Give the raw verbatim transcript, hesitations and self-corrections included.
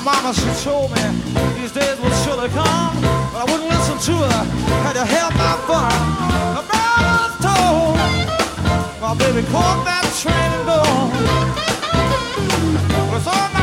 mama, she told me these days would surely come, but I wouldn't listen to her, had to have my fun. The bell was told, my baby caught that train and gone. Well, it's all